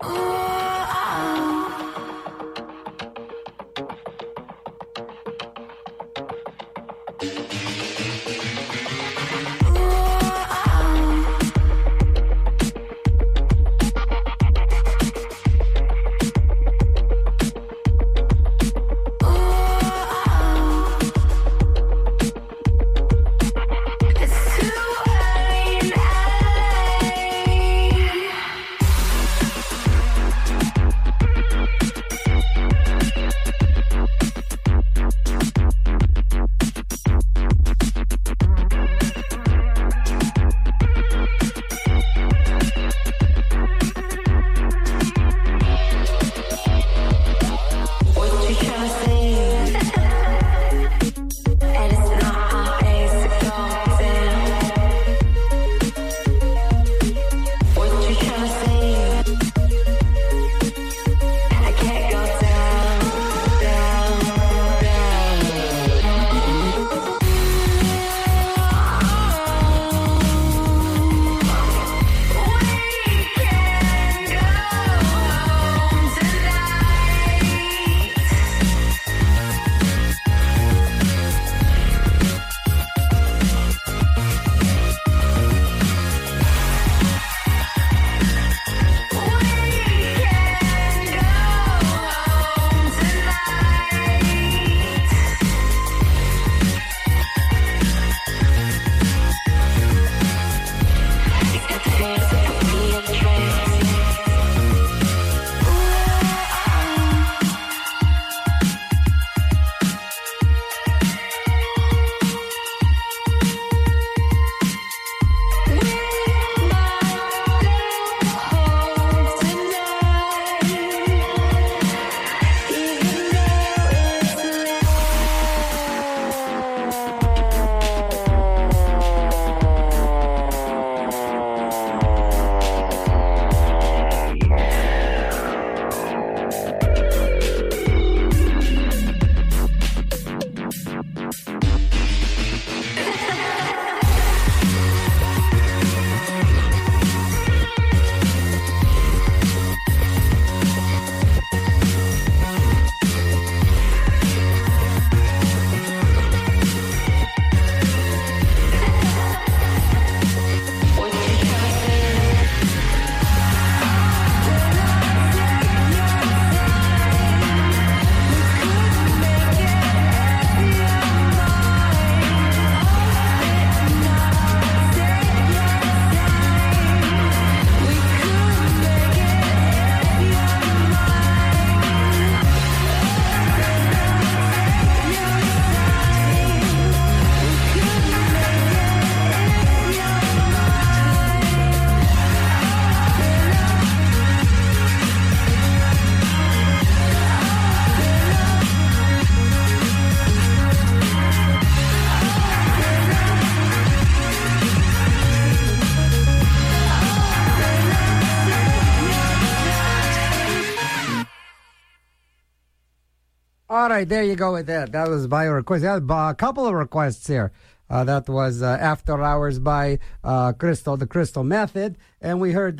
All right, there you go with that. That was by request. A couple of requests here. That was After Hours by Crystal, the Crystal Method. And we heard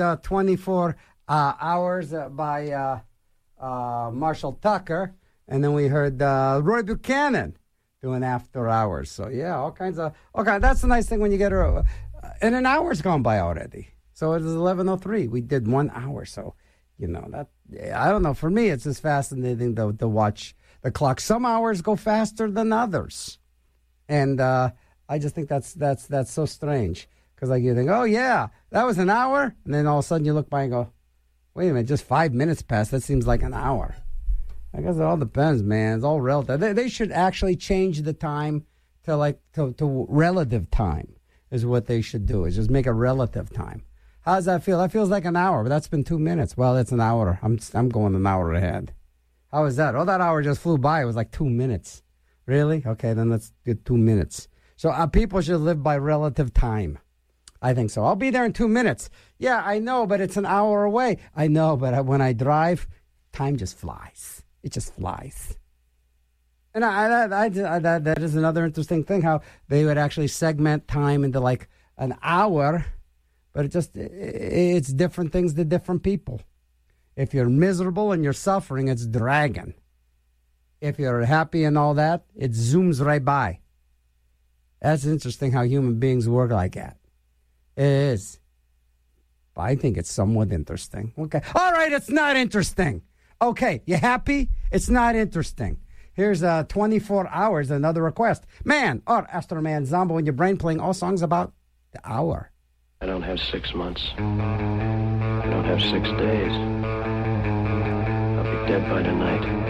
24 Hours by Marshall Tucker. And then we heard Roy Buchanan doing After Hours. So, yeah, all kinds of... Okay, that's the nice thing when you get... and an hour's gone by already. So it is 11:03. We did 1 hour. So, you know, that... I don't know. For me, it's just fascinating to watch the clock. Some hours go faster than others. And I just think that's so strange. Because like you think, oh, yeah, that was an hour. And then all of a sudden you look by and go, wait a minute, just 5 minutes passed. That seems like an hour. I guess it all depends, man. It's all relative. They should actually change the time to relative time is what they should do, is just make a relative time. How does that feel? That feels like an hour, but that's been 2 minutes. Well, it's an hour. I'm going an hour ahead. How is that? Oh, that hour just flew by. It was like 2 minutes. Really? Okay, then let's get 2 minutes. So people should live by relative time. I think so. I'll be there in 2 minutes. Yeah, I know, but it's an hour away. I know, but when I drive, time just flies. It just flies. And that is another interesting thing, how they would actually segment time into like an hour, but it's different things to different people. If you're miserable and you're suffering, it's dragging. If you're happy and all that, it zooms right by. That's interesting how human beings work like that. It is. But I think it's somewhat interesting. Okay. All right, it's not interesting. Okay, you happy? It's not interesting. Here's 24 hours, another request. Man, or Astro Man Zombo in your brain playing all songs about the hour. I don't have 6 months. I don't have 6 days. I'll be dead by tonight.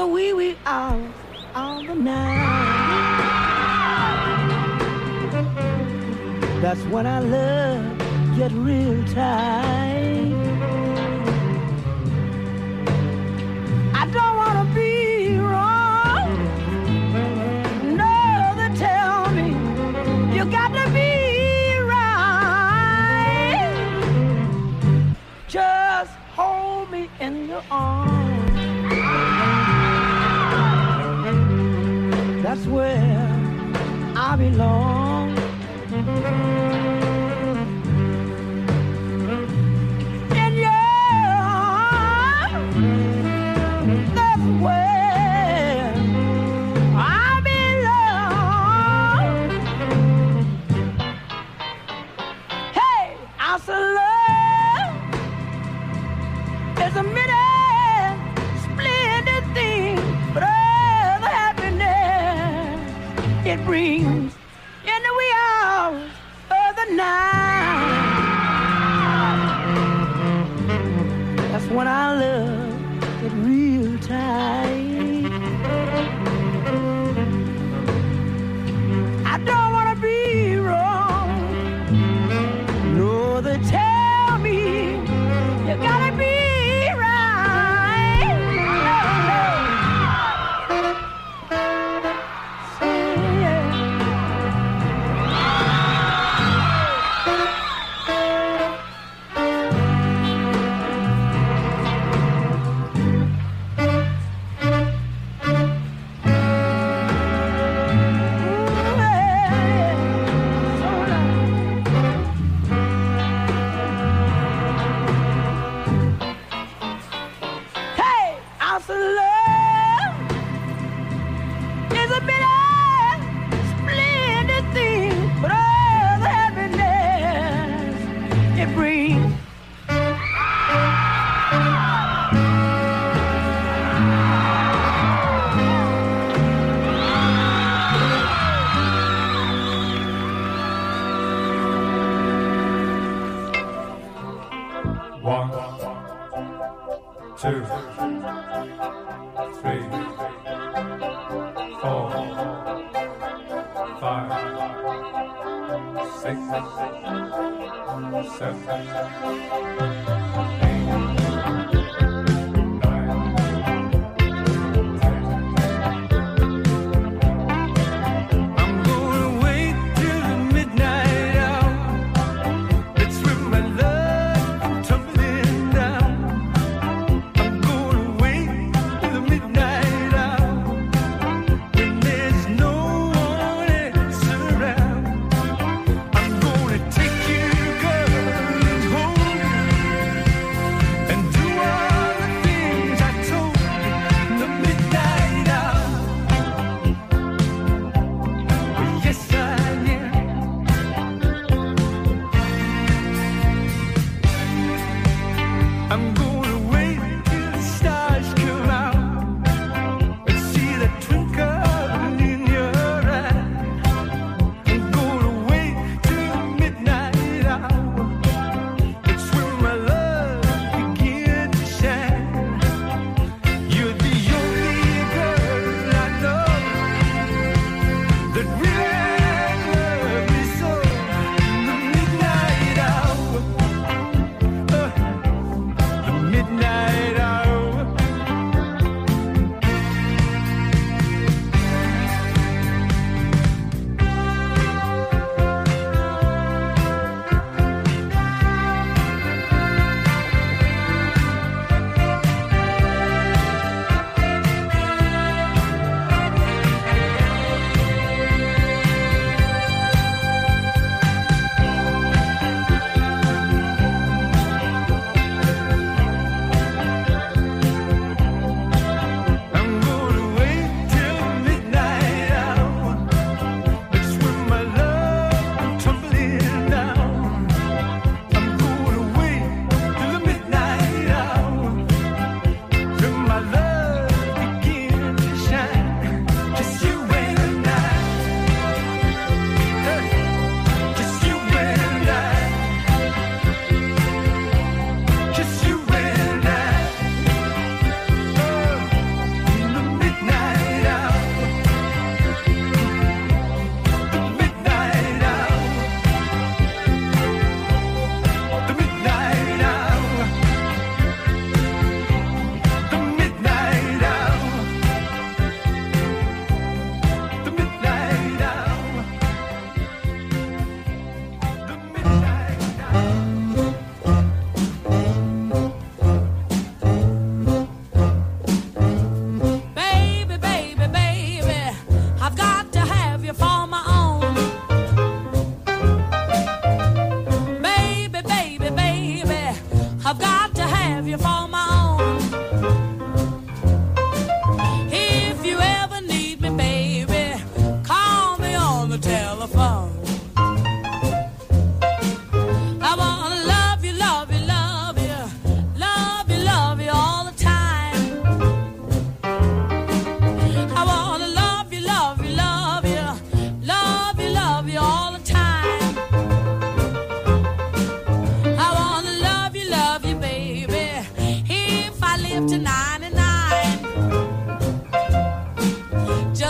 the wee wee hours of the night. That's when I love get real tight. I don't wanna be wrong. No, they tell me you got to be right. Just hold me in your arms. That's where I belong. In your arms, that's where I belong. Hey, I said love is a minute splendid thing, but all the happiness it brings in the wee hours of the night. That's when I love it real tight. I don't wanna be wrong. No, they tell me you gotta be right. Say yeah. Hey, I said love is a bitter, splendid thing, but all the happiness it brings. One, two, three, 4, 5, 6, 7, 8, 9, 10. I'm gonna wait till the midnight hour. That's when my love comes tumbling down. I'm gonna wait till the midnight hour when there's no one else around. I'm gonna take you, girl, and hold you.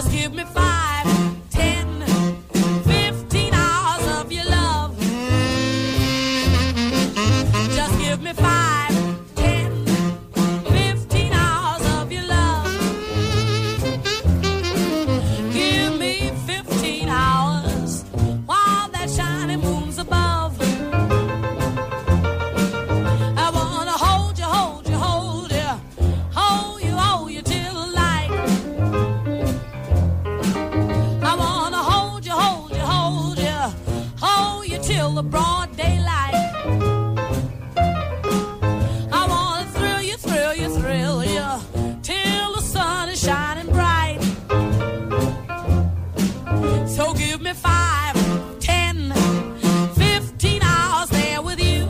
Just give me 5, 10, 15 hours of your love. Just give me 5, 10, 15 hours of your love. Give me 15 hours while that shining moon's above. I wanna hold you, hold you, hold you, hold you, hold you till the light. I wanna hold you, hold you, hold you, hold you till the broad daylight. I wanna thrill you, thrill you, thrill you till the sun is shining bright. So give me 5, 10, 15 hours there with you.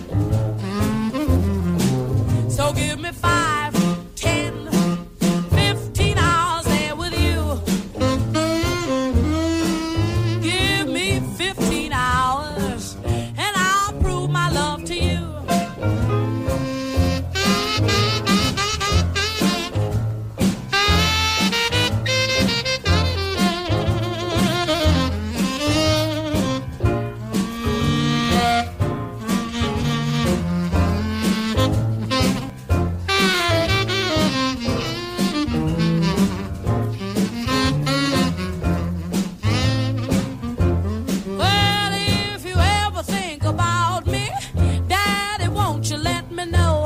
So give me 5, 10, 15 hours there with you. Give me 15 hours and I'll prove my love to you. Well, if you ever think about me, Daddy, won't you let me know?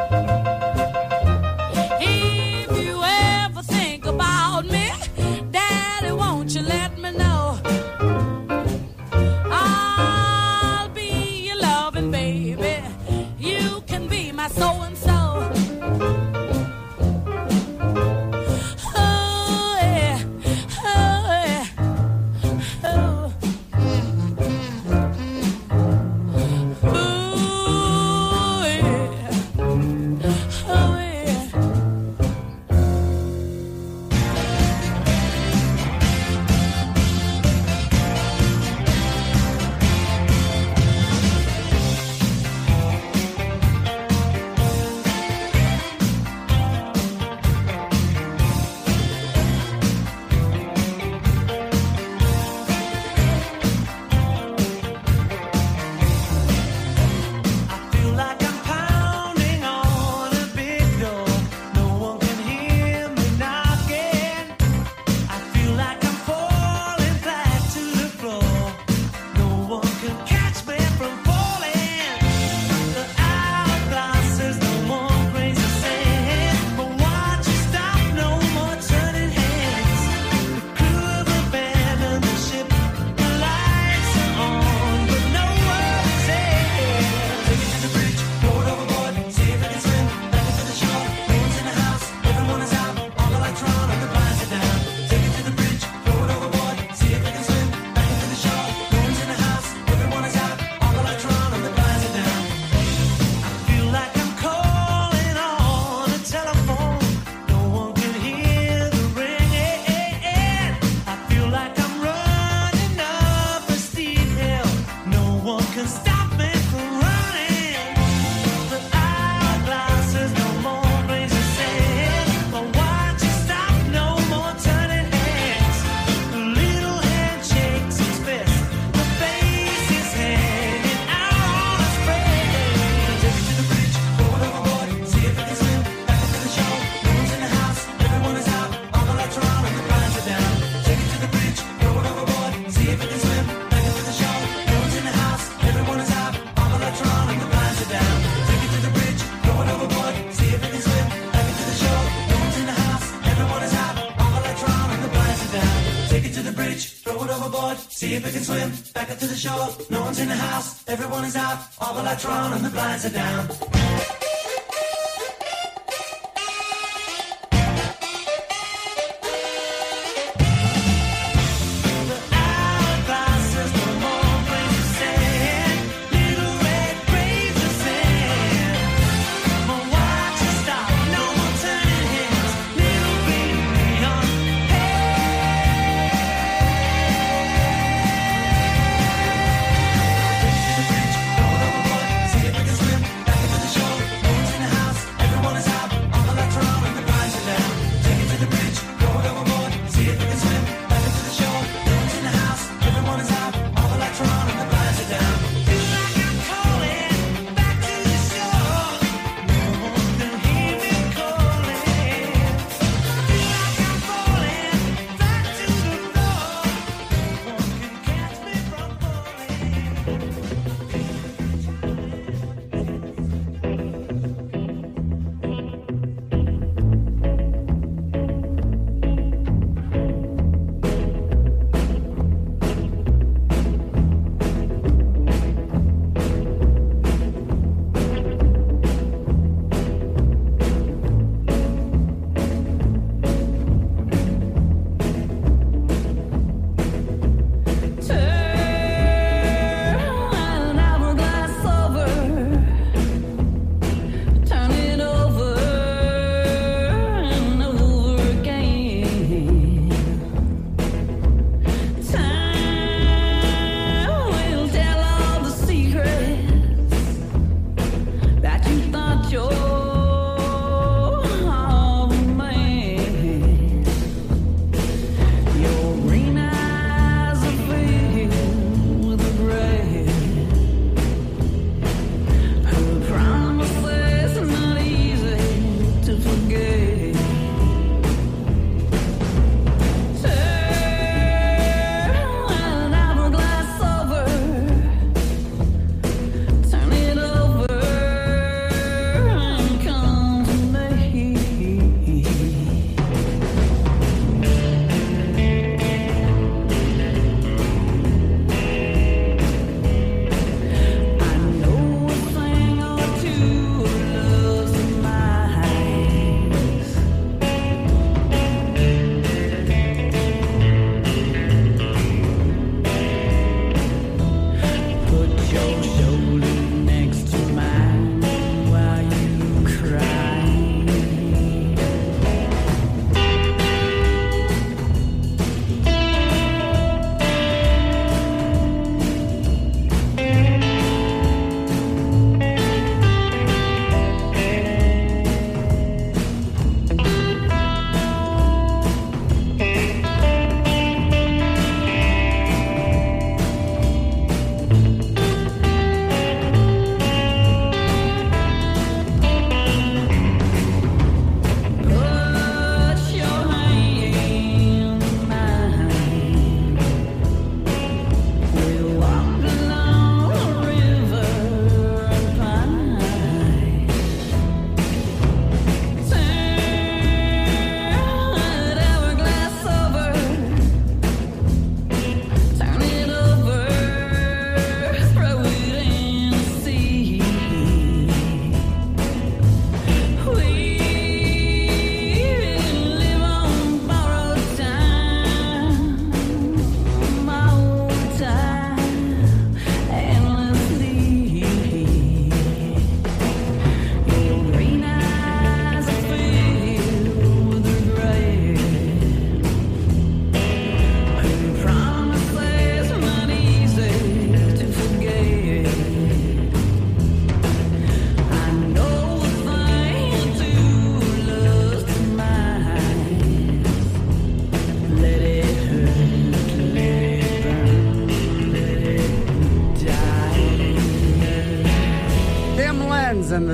If you ever think about me, Daddy, won't you let me know? I'll be your loving baby. You can be my so-and-so. Oh, yeah. Oh, yeah. Oh. Ooh, yeah. Oh, yeah. I feel like I'm pounding on a big door. No one can hear me knocking. I feel like I'm falling flat to the floor. No one can catch me from falling. The hourglass is no more crazy sand. But watch it stop, no more turning heads. The crew have abandoned the ship. The lights are on, but no one is there. Take it to the bridge, throw it overboard, see if it can swim back into the shore. No one's in the house, everyone is out. All the lights are on and the blinds are down. Take it to the bridge, throw it overboard, see if it can swim back into the shore. No one's in the house, everyone is out. All the lights are on and the blinds are down. I feel like I'm calling on a telephone. No one can hear the ringing. I feel like I'm running up a steep hill. No one can stop me from running. The hourglass is no more crazy sand. But watch it stop, no more turning heads. The little hand shakes its fist. The face is hanging out on a spread. Take it to the bridge, throw it overboard, see if it can swim back into the shore. No one's in the house, everyone is out. All the lights are on and the blinds are down. Take it to the bridge, throw it overboard, see if it can swim back into the shore. No one's in the house, everyone is out. All the lights are on and the blinds are down. Take it to the bridge, throw it overboard, see if it can swim back into the shore. No one's in the house, everyone is out. All the lights are on and the blinds are down. Take it to the bridge, throw it overboard, see if it can swim back into the shore. No one's in the house, everyone is out. All the lights are on and the blinds are down. The hourglass is no more crazy sand. Little red graves of sand. But watch it stop, no more turning heads. Little green neon. Hey.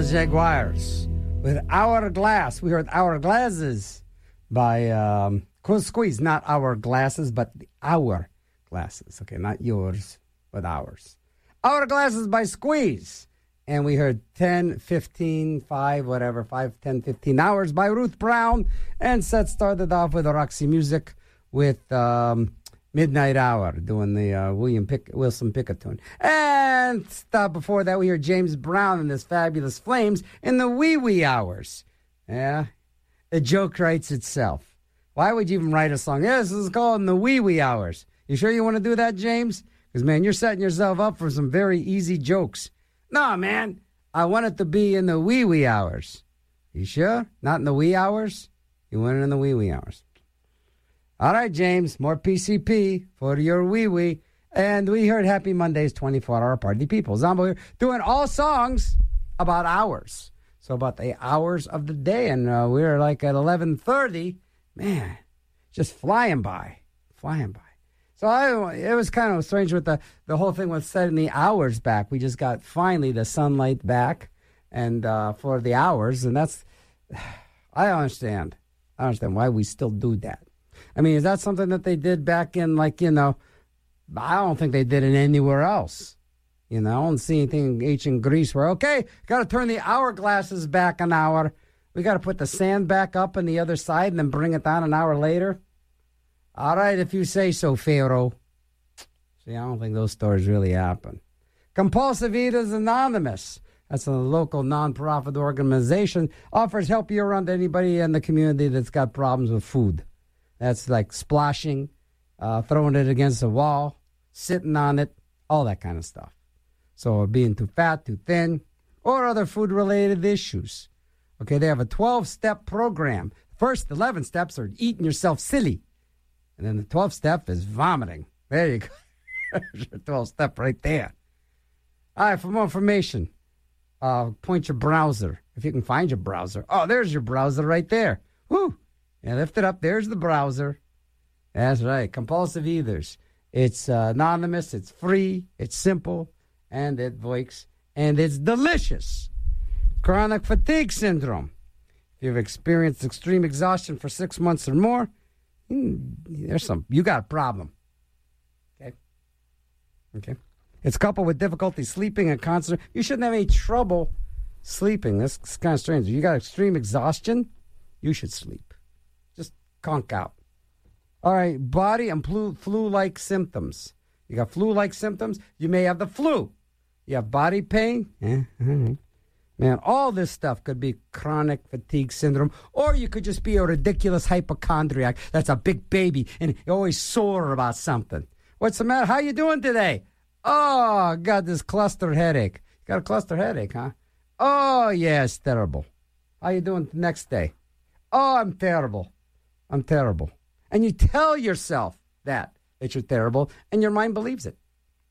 the Jaguars with Hourglass. We heard Hourglasses by Squeeze, not Our Glasses, but the Hour Glasses. Okay, not yours, but ours. Hourglasses by Squeeze. And we heard 10, 15, 5, whatever, 5, 10, 15 hours by Ruth Brown. And set started off with Roxy Music with Midnight Hour, doing the Wilson Pickett tune. And stop before that, we heard James Brown and his Fabulous Flames in the Wee Wee Hours. Yeah, the joke writes itself. Why would you even write a song? Yeah, this is called in the Wee Wee Hours. You sure you want to do that, James? Because, man, you're setting yourself up for some very easy jokes. No, man, I want it to be in the Wee Wee Hours. You sure? Not in the wee hours? You want it in the Wee Wee Hours. All right, James, more PCP for your wee-wee. And we heard Happy Monday's 24-hour party people. Zombo here doing all songs about hours. So about the hours of the day. And we're like at 11:30. Man, just flying by. So it was kind of strange with the whole thing with setting the hours back. We just got finally the sunlight back and for the hours. And that's, I understand why we still do that. I mean, is that something that they did back in, like, I don't think they did it anywhere else. I don't see anything in ancient Greece where, okay, got to turn the hourglasses back an hour. We got to put the sand back up on the other side and then bring it down an hour later. All right, if you say so, Pharaoh. See, I don't think those stories really happen. Compulsive Eaters Anonymous. That's a local nonprofit organization. Offers help year-round to anybody in the community that's got problems with food. That's like splashing, throwing it against a wall, sitting on it, all that kind of stuff. So being too fat, too thin, or other food-related issues. Okay, they have a 12-step program. First 11 steps are eating yourself silly. And then the 12th step is vomiting. There you go. There's your 12th step right there. All right, for more information, point your browser. If you can find your browser. Oh, there's your browser right there. Woo! Yeah, lift it up. There's the browser. That's right. Compulsive Eaters. It's anonymous. It's free. It's simple. And it works. And it's delicious. Chronic fatigue syndrome. If you've experienced extreme exhaustion for 6 months or more, you got a problem. Okay. It's coupled with difficulty sleeping and concentration. You shouldn't have any trouble sleeping. That's kind of strange. If you got extreme exhaustion, you should sleep. Just conk out. All right, body and flu-like symptoms. You got flu-like symptoms, you may have the flu. You have body pain. Man, all this stuff could be chronic fatigue syndrome, or you could just be a ridiculous hypochondriac that's a big baby and you're always sore about something. What's the matter? How you doing today? Oh, I got this cluster headache. You got a cluster headache, huh? Oh, yeah, it's terrible. How you doing the next day? Oh, I'm terrible. And you tell yourself that you're terrible, and your mind believes it.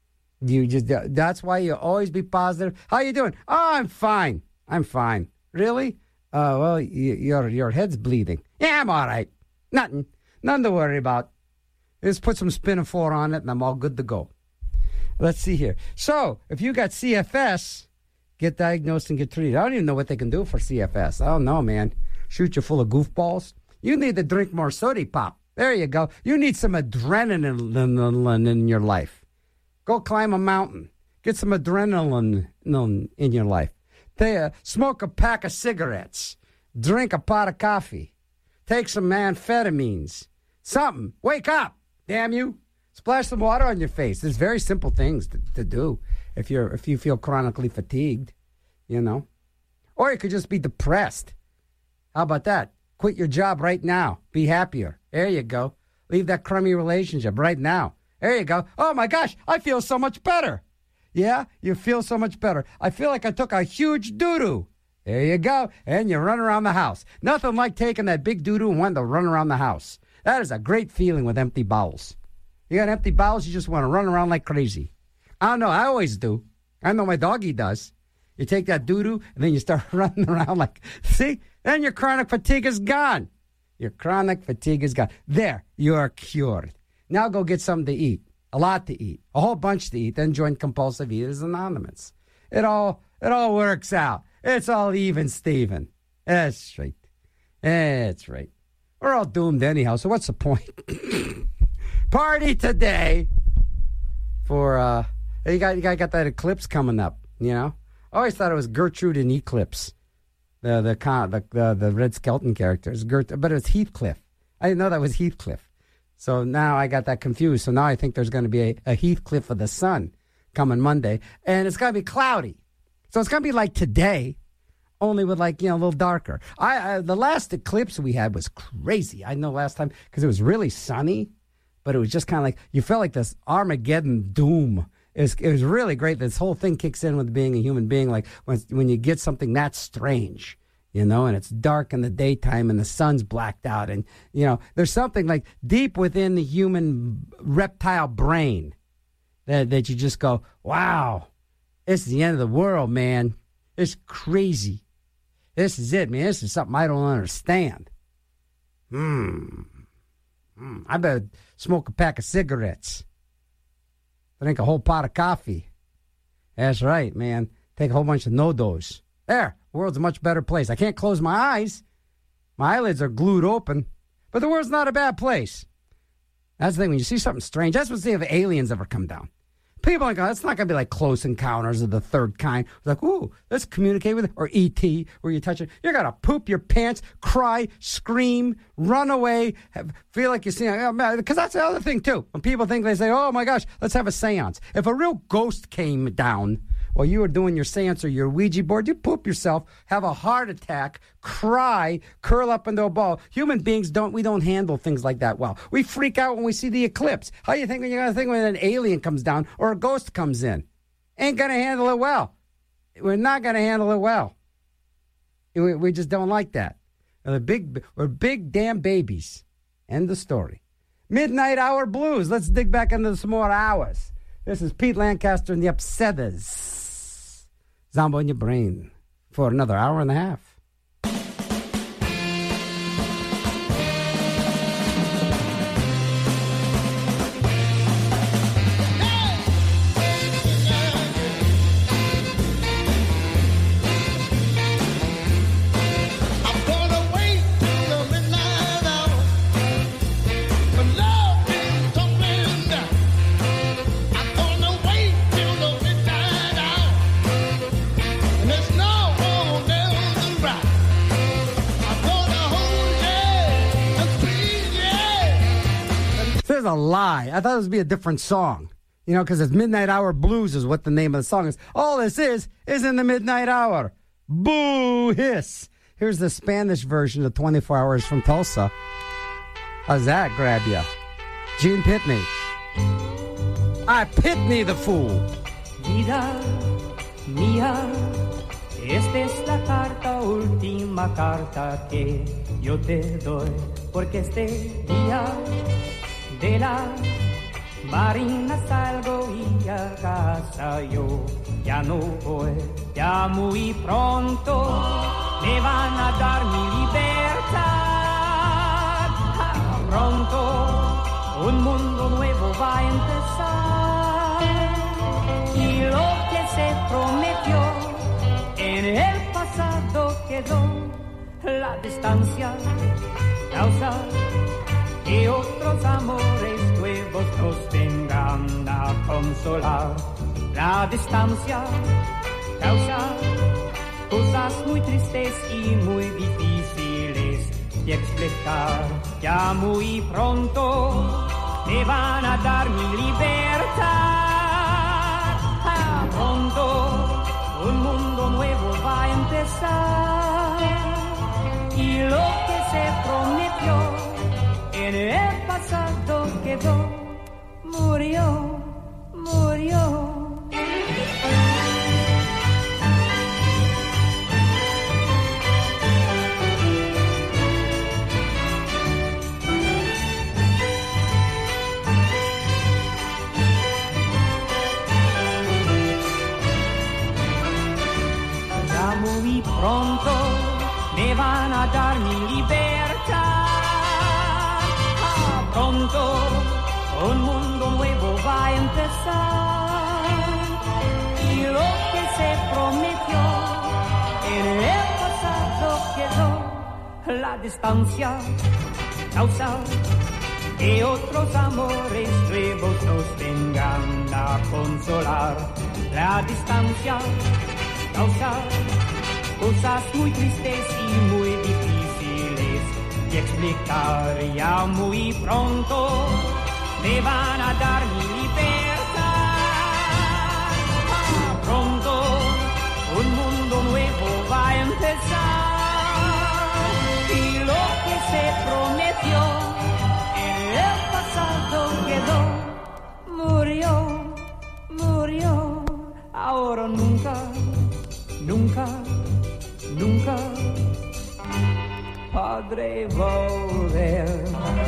That's why you always be positive. How you doing? Oh, I'm fine. Really? Well, your head's bleeding. Yeah, I'm all right. Nothing to worry about. Just put some Spinafor on it, and I'm all good to go. Let's see here. So, if you got CFS, get diagnosed and get treated. I don't even know what they can do for CFS. I don't know, man. Shoot you full of goofballs. You need to drink more soda pop. There you go. You need some adrenaline in your life. Go climb a mountain. Get some adrenaline in your life. Smoke a pack of cigarettes. Drink a pot of coffee. Take some amphetamines. Something. Wake up, damn you. Splash some water on your face. There's very simple things to do if you feel chronically fatigued, Or you could just be depressed. How about that? Quit your job right now. Be happier. There you go. Leave that crummy relationship right now. There you go. Oh, my gosh, I feel so much better. Yeah, you feel so much better. I feel like I took a huge doo-doo. There you go. And you run around the house. Nothing like taking that big doo-doo and wanting to run around the house. That is a great feeling with empty bowels. You got empty bowels, you just want to run around like crazy. I don't know. I always do. I know my doggy does. You take that doo-doo, and then you start running around like, see? Then your chronic fatigue is gone. Your chronic fatigue is gone. There, you're cured. Now go get something to eat. A lot to eat. A whole bunch to eat. Then join Compulsive Eaters Anonymous. It all works out. It's all even, Steven. That's right. That's right. We're all doomed anyhow, so what's the point? Party today for, you got that eclipse coming up, you know? I always thought it was Gertrude in Eclipse, the Red Skelton characters, but it's Heathcliff. I didn't know that was Heathcliff. So now I got that confused. So now I think there's going to be a Heathcliff of the sun coming Monday, and it's going to be cloudy. So it's going to be like today, only with a little darker. The last eclipse we had was crazy. I know last time because it was really sunny, but it was just kind of like, you felt like this Armageddon doom. It was really great. This whole thing kicks in with being a human being, like when you get something that strange, and it's dark in the daytime and the sun's blacked out. And, there's something like deep within the human reptile brain that you just go, wow, this is the end of the world, man. It's crazy. This is it, man. This is something I don't understand. I better smoke a pack of cigarettes. Drink a whole pot of coffee. That's right, man. Take a whole bunch of no-dos. There, the world's a much better place. I can't close my eyes. My eyelids are glued open. But the world's not a bad place. That's the thing. When you see something strange, that's what they have aliens ever come down. People are like, it's not going to be like Close Encounters of the Third Kind. It's like, ooh, let's communicate with it. Or E.T., where you touch it. You're going to poop your pants, cry, scream, run away, feel like you're seeing, because that's the other thing, too. When people think, they say, oh, my gosh, let's have a seance. If a real ghost came down while you were doing your seance or your Ouija board, you poop yourself, have a heart attack, cry, curl up into a ball. Human beings we don't handle things like that well. We freak out when we see the eclipse. How do you think you're going to think when an alien comes down or a ghost comes in? Ain't going to handle it well. We're not going to handle it well. We just don't like that. We're big damn babies. End of story. Midnight Hour Blues. Let's dig back into some more hours. This is Pete Lancaster and the Upsetters. Zombo in your brain for another hour and a half. There's a lie. I thought it would be a different song. Because it's Midnight Hour Blues is what the name of the song is. All this is in the Midnight Hour. Boo hiss. Here's the Spanish version of 24 Hours from Tulsa. How's that grab ya? Gene Pitney. I Pitney the fool. Vida mía, esta es la última carta que yo te doy, porque este día de la marina salgo y a casa yo ya no voy. Ya muy pronto me van a dar mi libertad. Pronto un mundo nuevo va a empezar. Y lo que se prometió en el pasado quedó. La distancia causa que otros amores nuevos nos vengan a consolar. La distancia causa cosas muy tristes y muy difíciles de explicar. Ya muy pronto me van a dar mi libertad. Pronto un mundo nuevo va a empezar. Y lo que se prometió en el pasado quedó, murió, murió. Ya muy pronto me van a dar mi libertad. Pronto un mundo nuevo va a empezar. Y lo que se prometió en quedó la distancia, causa que otros amores nuevos nos vengan a consolar. La distancia causa cosas muy tristes y muy difíciles de explicar. Ya muy pronto me van a dar mi libertad. Pronto un mundo nuevo va a empezar. Y lo que se prometió en el pasado quedó, murió, murió. Ahora nunca, nunca, nunca podré volver.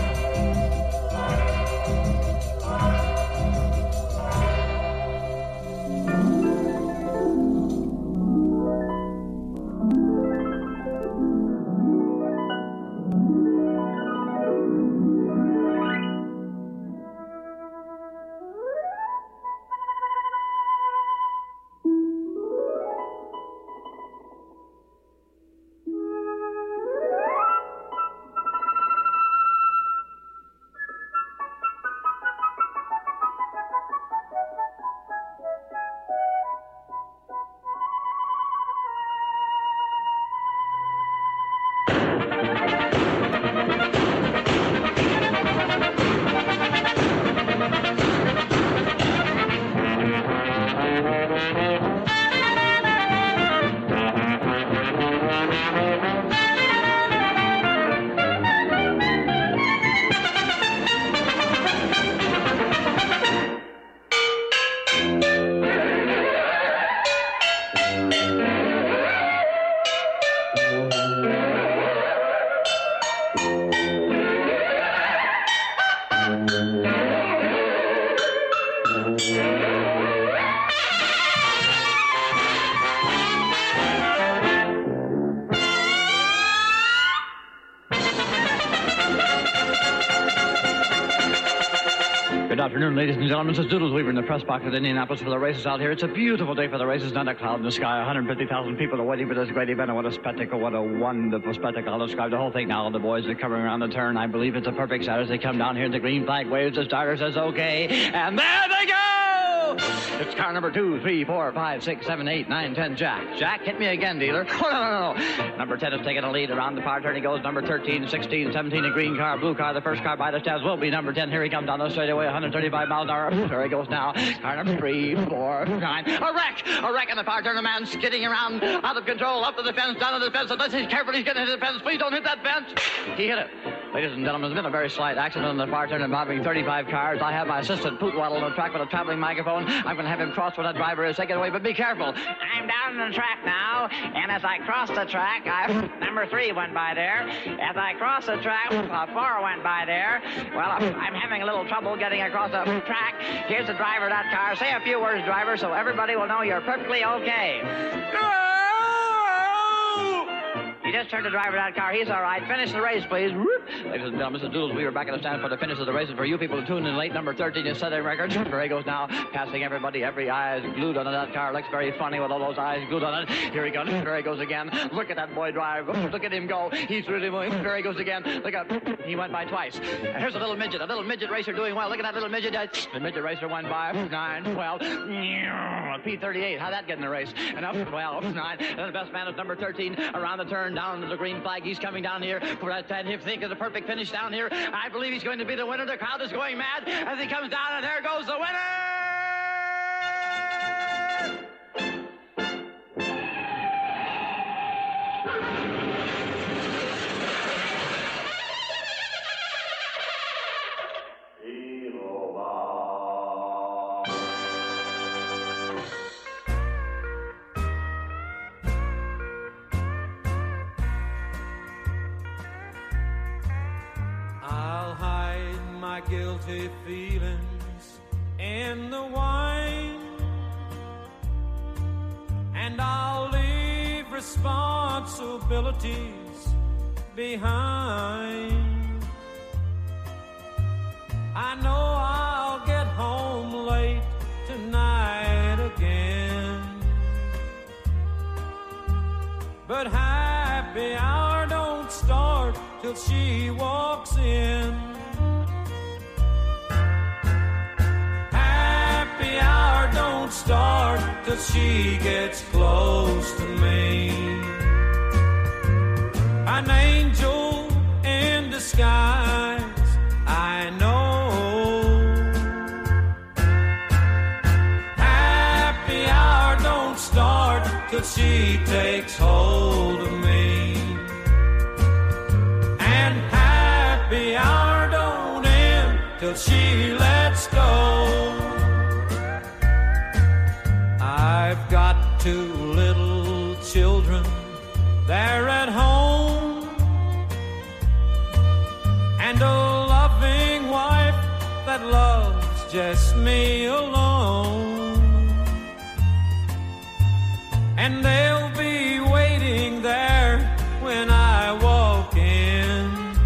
Good afternoon, ladies and gentlemen. This is Doodles Weaver in the press box at Indianapolis for the races out here. It's a beautiful day for the races, not a cloud in the sky. 150,000 people are waiting for this great event. And what a spectacle, what a wonderful spectacle. I'll describe the whole thing now. The boys are coming around the turn. I believe it's a perfect start as they come down here. The green flag waves. The starter says okay. And there they go! It's car number 2, 3, 4, 5, 6, 7, 8, 9, 10, Jack. Jack, hit me again, dealer. Oh, no. Number 10 is taking a lead around the far turn. He goes number 13, 16, 17, a green car, blue car. The first car by the steps will be number 10. Here he comes down the straightaway, 135 miles an hour. There he goes now. Car number 3, 4, 9. A wreck! A wreck in the far turn. A man skidding around, out of control, up to the fence, down to the fence. Unless he's careful, he's getting hit the fence. Please don't hit that fence. He hit it. Ladies and gentlemen, there's been a very slight accident on the far turn involving 35 cars. I have my assistant, Pootwaddle, on the track with a traveling microphone. I'm going to have him cross when that driver is. Take it away, but be careful. I'm down on the track now, and as I cross the track, number 3 went by there. As I cross the track, 4 went by there. Well, I'm having a little trouble getting across the track. Here's the driver of that car. Say a few words, driver, so everybody will know you're perfectly okay. You just turned the driver of that car. He's all right. Finish the race, please. Whoop. Ladies and gentlemen, Mr. Doodles, we were back at the stand for the finish of the races. For you people who tuned in late, number 13 is setting records. Here he goes now, passing everybody. Every eye is glued onto that car. Looks very funny with all those eyes glued on it. Here he goes. There he goes again. Look at that boy drive. Look at him go. He's really moving. There he goes again. Look out. He went by twice. And here's a little midget racer doing well. Look at that little midget. The midget racer went by 9, 12. P38. How'd that get in the race? And up 12, 9. And the best man is number 13 around the turn down to the green flag. He's coming down here for that 10. If think of the perfect finish down here, I believe he's going to be the winner. The crowd is going mad as he comes down, and there goes the winner! I'll hide my guilty feelings in the wine, and I'll leave responsibilities behind. I know I'll get home late tonight again, but happy hour till she walks in. Happy hour don't start till she gets close to me. An angel in disguise, I know. Happy hour don't start till she takes hold of me. And happy hour don't end till she lets go. I've got two little children, they're at home, and a loving wife that loves just me alone. And they'll be waiting there when I walk in,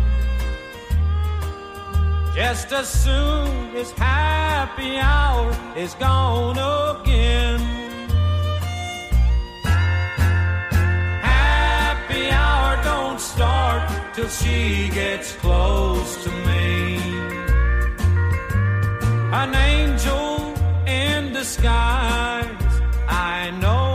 just as soon as happy hour is gone again. Happy hour don't start till she gets close to me. An angel in disguise, I know.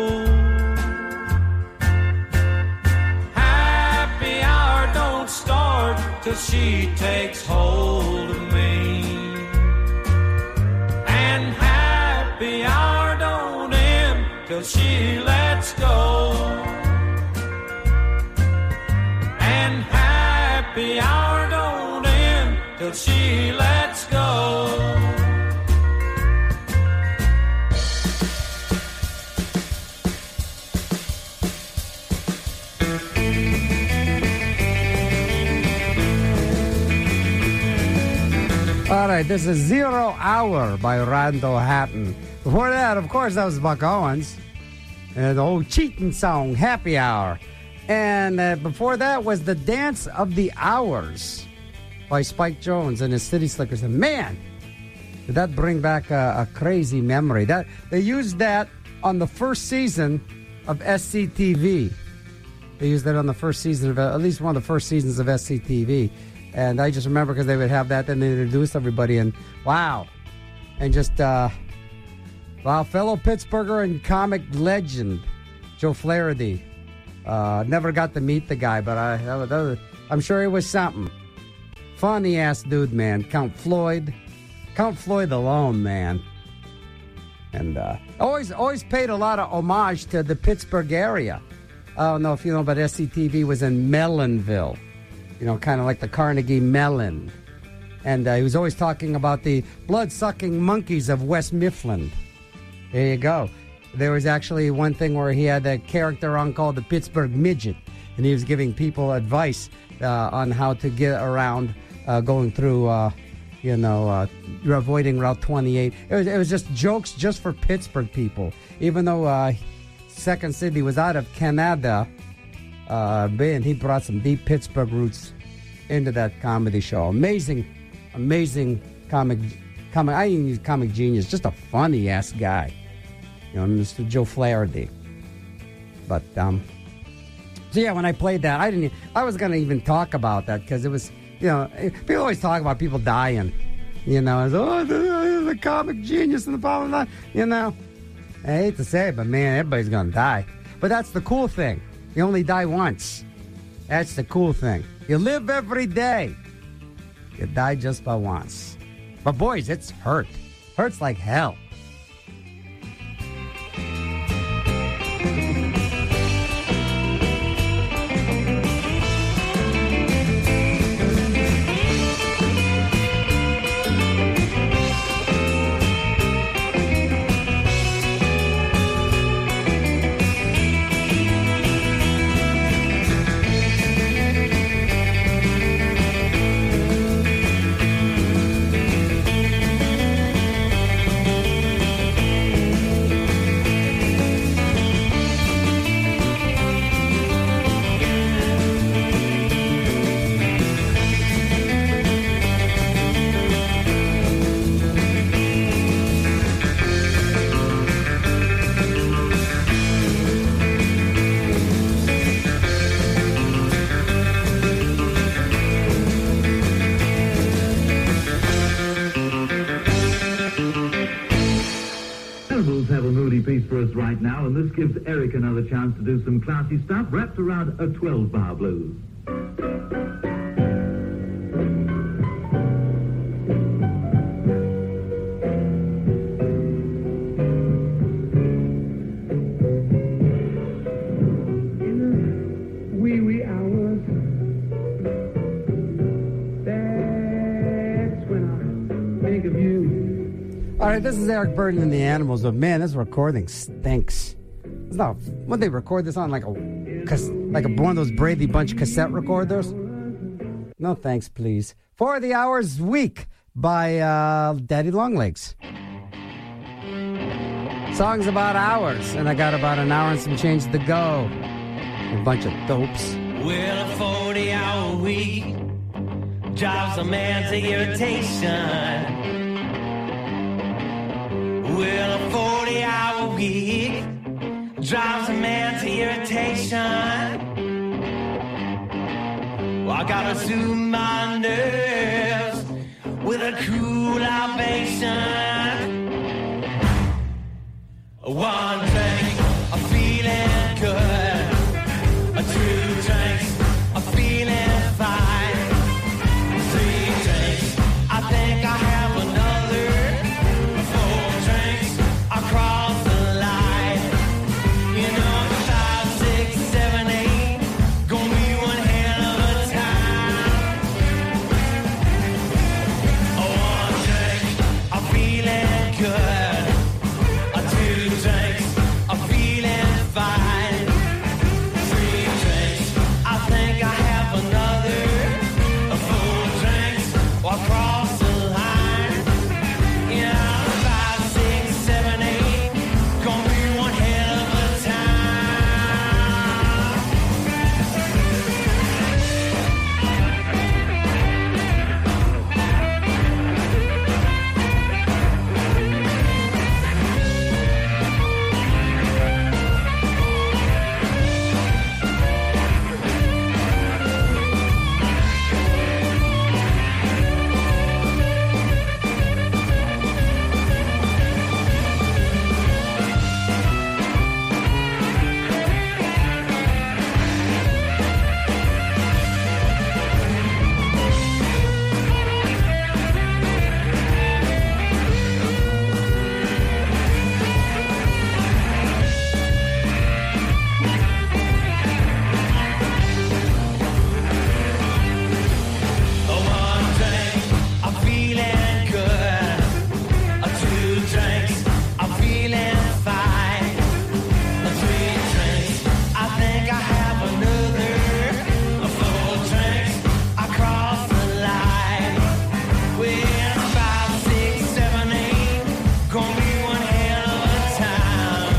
Happy hour don't start till she takes hold of me. And happy hour don't end till she lets go. And happy hour don't end till she lets go. All right, this is 0 Hour by Randall Hatton. Before that, of course, that was Buck Owens. And the old cheating song, Happy Hour. And before that was The Dance of the Hours by Spike Jones and his City Slickers. And man, did that bring back a crazy memory. That they used that on the first season of SCTV. They used that on the first season of, at least one of the first seasons of SCTV. And I just remember because they would have that, then they introduce everybody, and wow. And just, wow, fellow Pittsburgher and comic legend, Joe Flaherty. Never got to meet the guy, but I'm sure he was something. Funny-ass dude, man. Count Floyd alone, man. And always paid a lot of homage to the Pittsburgh area. I don't know if you know, but SCTV was in Mellonville. You know, kind of like the Carnegie Mellon. And he was always talking about the blood-sucking monkeys of West Mifflin. There you go. There was actually one thing where he had a character on called the Pittsburgh Midget, and he was giving people advice on how to get around going through, avoiding Route 28. It was just jokes just for Pittsburgh people. Even though Second City was out of Canada, man, he brought some deep Pittsburgh roots into that comedy show. Amazing comic. I even use comic genius. Just a funny ass guy, you know, Mr. Joe Flaherty. But so yeah, when I played that, I was gonna even talk about that because it was, you know, people always talk about people dying, you know, as the comic genius and the blah blah blah. You know, I hate to say it, but man, everybody's gonna die. But that's the cool thing. You only die once. That's the cool thing. You live every day. You die just by once. But boys, it's hurt. Hurts like hell. for us right now, and this gives Eric another chance to do some classy stuff wrapped around a 12-bar blues. Wee hours. That's when I think of you. All right, this is Eric Burden and the Animals, but man, this recording stinks. It's not. Would they record this on like one of those Brady Bunch cassette recorders? No, thanks, please. For the Hours Week by Daddy Longlegs. Songs about hours, and I got about an hour and some change to go. A bunch of dopes. Well, a 40-hour week drives a man to irritation. Well, a 40-hour week drives a man to irritation. Well, I gotta soothe my nerves with a cool libation. One drink, I'm feeling good. Two drinks, I'm feeling fine. Three drinks, I think I have another. 4 drinks, I cross the line. You know, 5, 6, 7, 8, gonna be one hell of a time. 1 drink, I'm feeling good. 2 drinks, I'm feeling fine. 3 drinks, I think I have another. 4 drinks, I'll cross the line. Yeah, 5, 6, 7, 8, gonna be one hell of a time. One drink, I'm feeling good. 2 drinks, I'm feeling fine. 3 drinks, I think I have another. 4 drinks, I cross the line. Well, 5, 6, 7, 8, gonna be one hell of a time.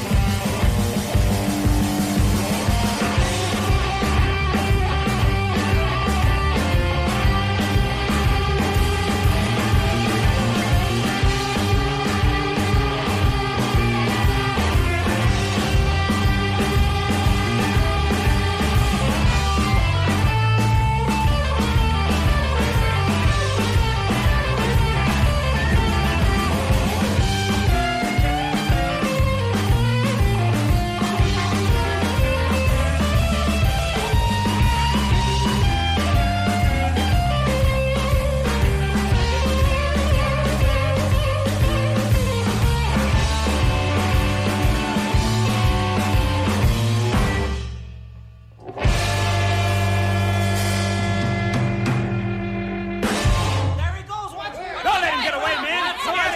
Don't let him get away, man.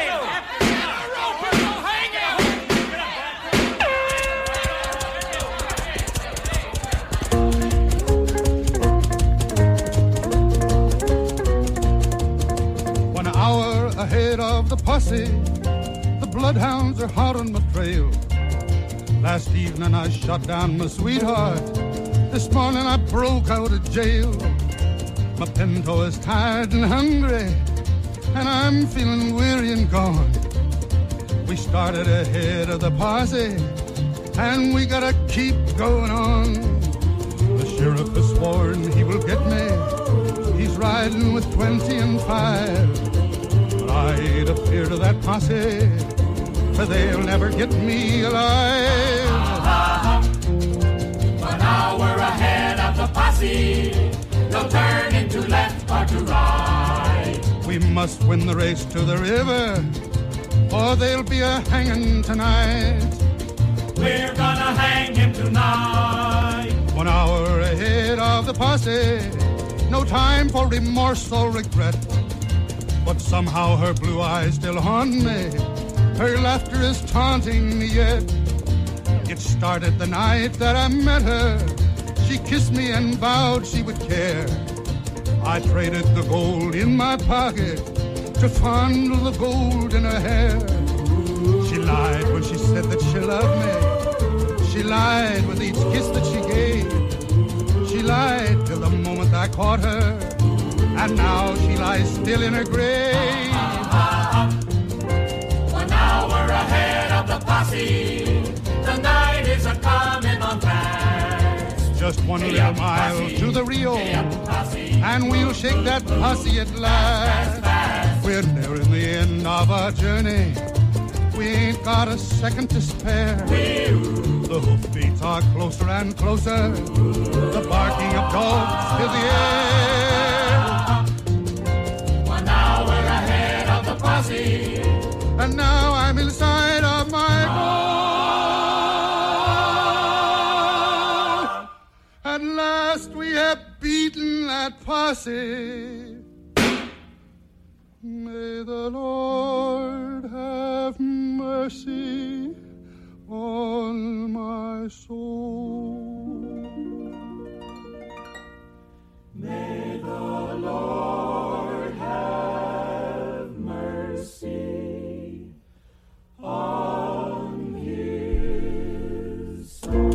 One hour ahead of the posse, the bloodhounds are hot on my trail. Last evening I shot down my sweetheart. This morning I broke out of jail. My pinto is tired and hungry, and I'm feeling weary and gone. We started ahead of the posse, and we gotta keep going on. The sheriff has sworn he will get me. He's riding with 20 and 5. But I ain't afeard of that posse, 'cause they'll never get me alive. 1 hour ahead of the posse. No turning to left or to right. We must win the race to the river, or there'll be a hanging tonight. We're gonna hang him tonight. 1 hour ahead of the posse. No time for remorse or regret. But somehow her blue eyes still haunt me. Her laughter is taunting me yet. It started the night that I met her. She kissed me and vowed she would care. I traded the gold in my pocket to fondle the gold in her hair. She lied when she said that she loved me. She lied with each kiss that she gave. She lied till the moment I caught her. And now she lies still in her grave. 1 hour ahead of the posse. The night is a-coming on fast. Just one little mile to the Rio, and we'll shake that posse at last. We're nearing the end of our journey. We ain't got a second to spare. The hoofbeats are closer and closer. The barking of dogs fills the air. 1 hour ahead of the posse. And now I'm inside of my gold. At last we have beaten that posse. May the Lord have mercy on my soul. May the Lord have mercy on his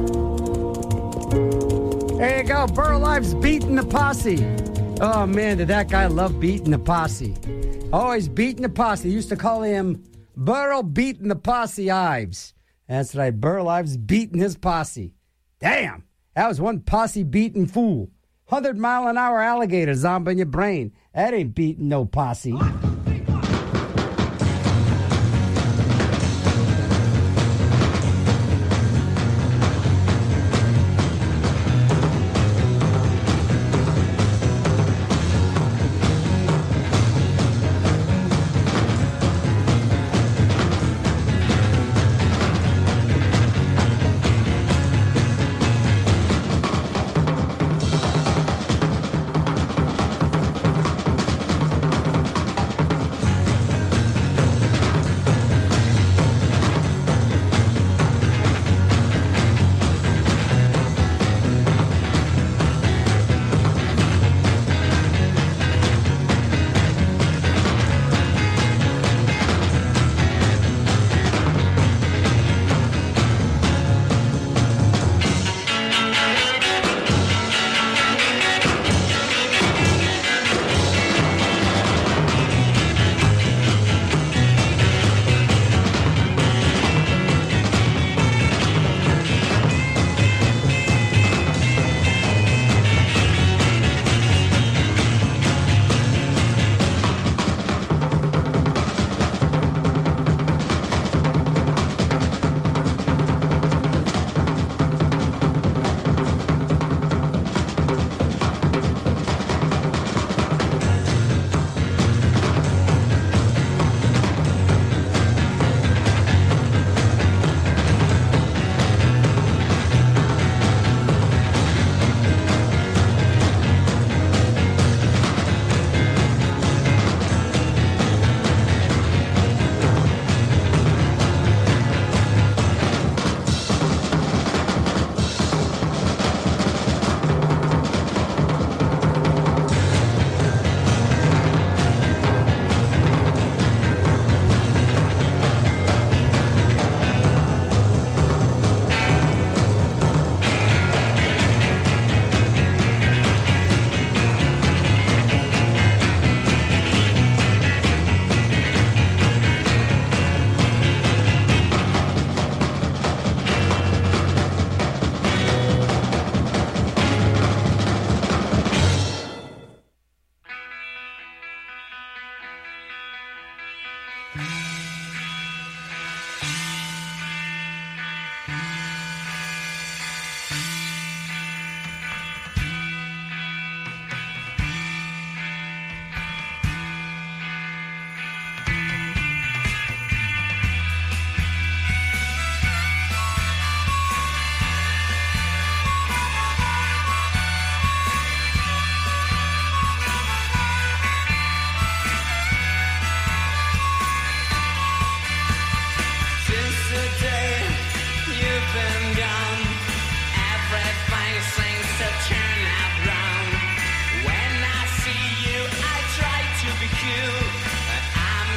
soul. There you go. Burl Ives beating the posse. Oh, man, did that guy love beating the posse. Always beating the posse. They used to call him Burl beating the posse Ives. That's right. Burl Ives beating his posse. Damn. That was one posse beating fool. 100-mile-an-hour alligator zombie in your brain. That ain't beating no posse.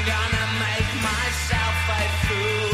gonna make myself a fool.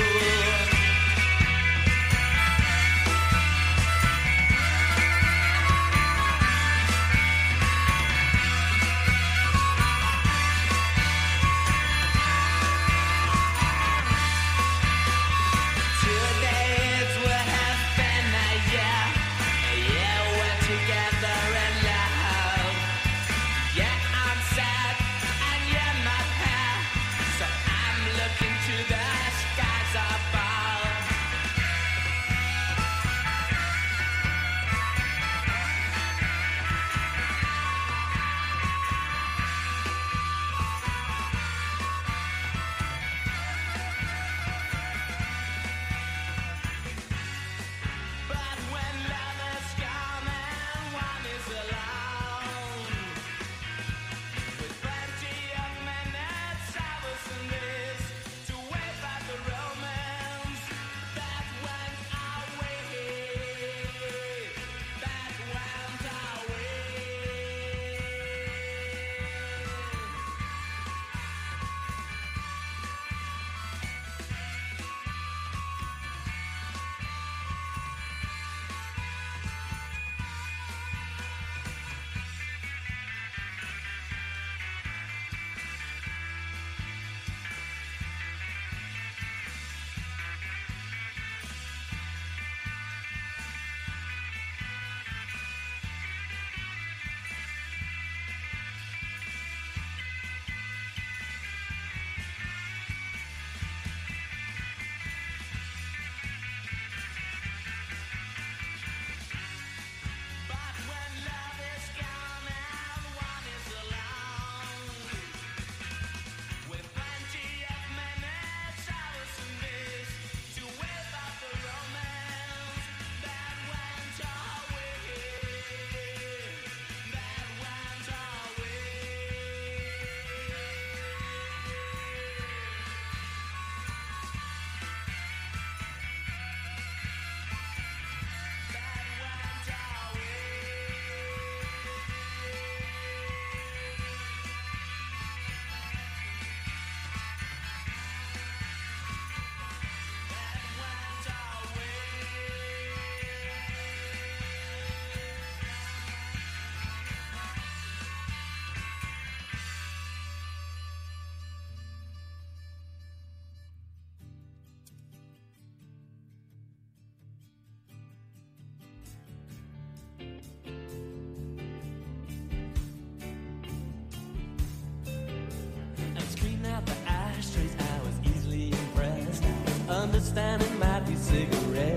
Understanding might be cigarettes.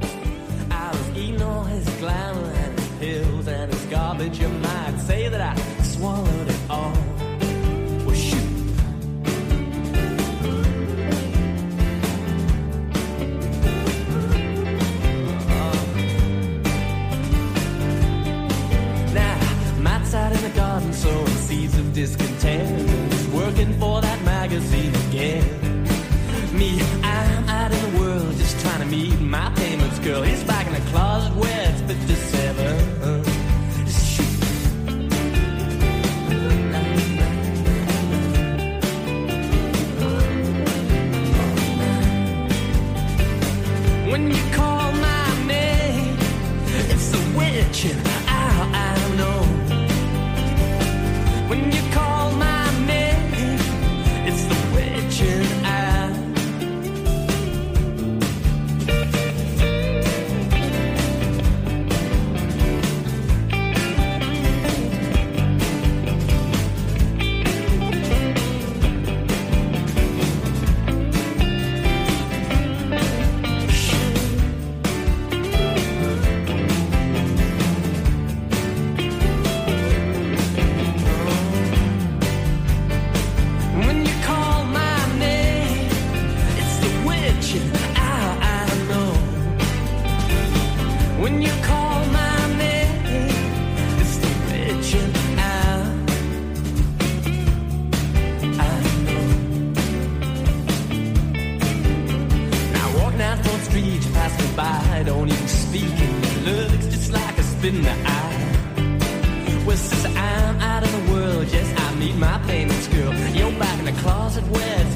I was eating all his glamour and his pills and his garbage. You might say that I swallowed it all. Well, shoot. Now, Matt's out in the garden sowing seeds of discontent. He's working for that magazine again. Me, I'm out in the world just trying to meet my payments girl. He's back in the closet where it's 57. When you call my name, it's the witch and I know. When you call my name, it's the witch and I. In the eye. Well, since I'm out of the world, yes, I meet my payments girl. You're back in the closet where it's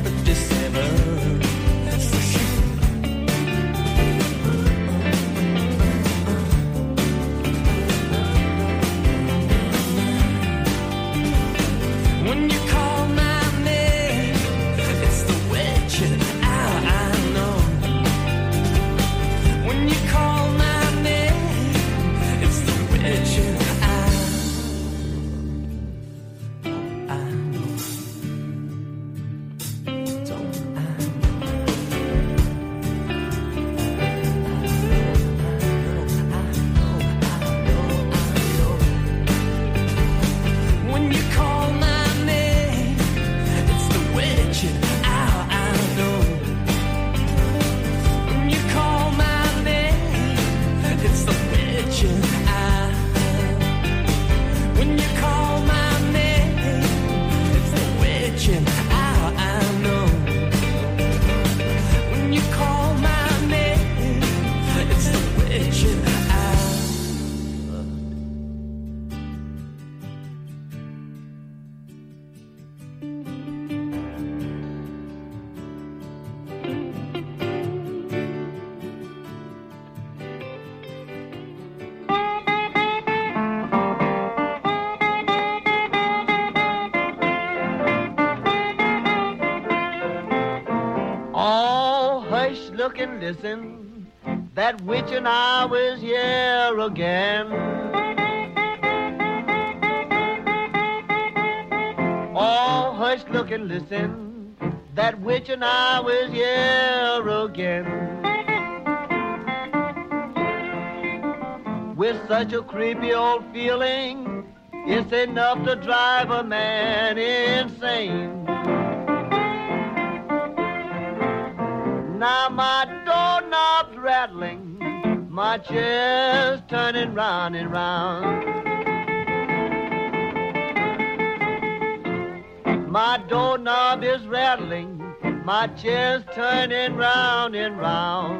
witching hour, I know. When you call my name, it's the witching hour. When you call my name, it's the witching hour, I know. When you call my name, it's the witching hour. Oh, hush, look and listen, that witching hour is here again. Oh, hush, look and listen, that witching hour is here again. With such a creepy old feeling, it's enough to drive a man insane. Now my doorknob's rattling, my chair's turning round and round. My doorknob is rattling, my chair's turning round and round.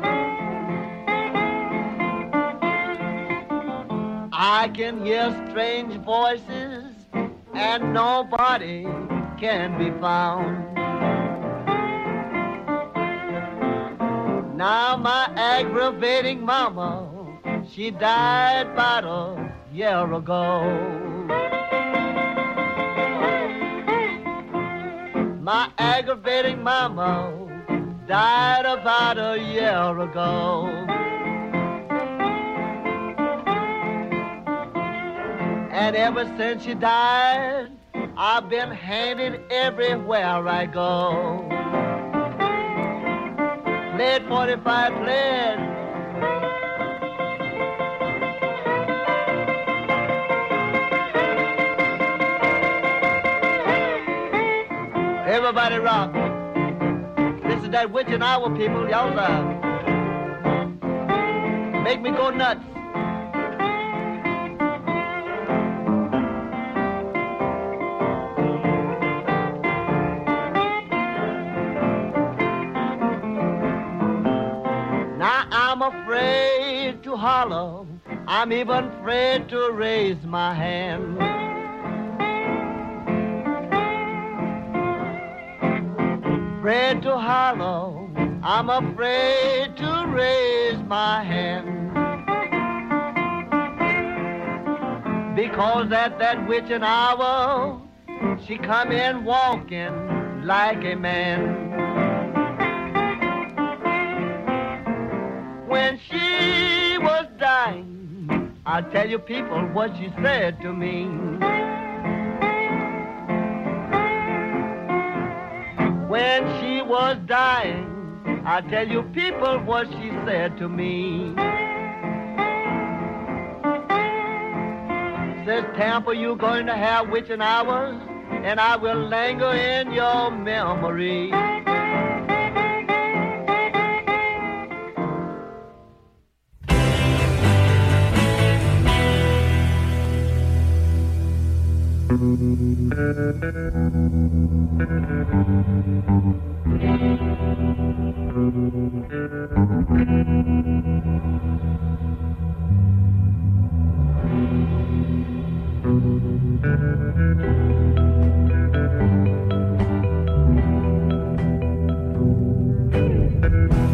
I can hear strange voices and nobody can be found. Now my aggravating mama, she died about a year ago. My aggravating mama died about a year ago. And ever since she died, I've been handed everywhere I go. Played 45, played. Everybody rock. This is that witching hour, people. Y'all make me go nuts. I'm afraid to holler, I'm even afraid to raise my hand. Afraid to holler, I'm afraid to raise my hand. Because at that witching hour, she come in walking like a man. When she was dying, I'll tell you people what she said to me. When she was dying, I'll tell you people what she said to me. Says, Tampa, you're going to have witching hours, and I will linger in your memory.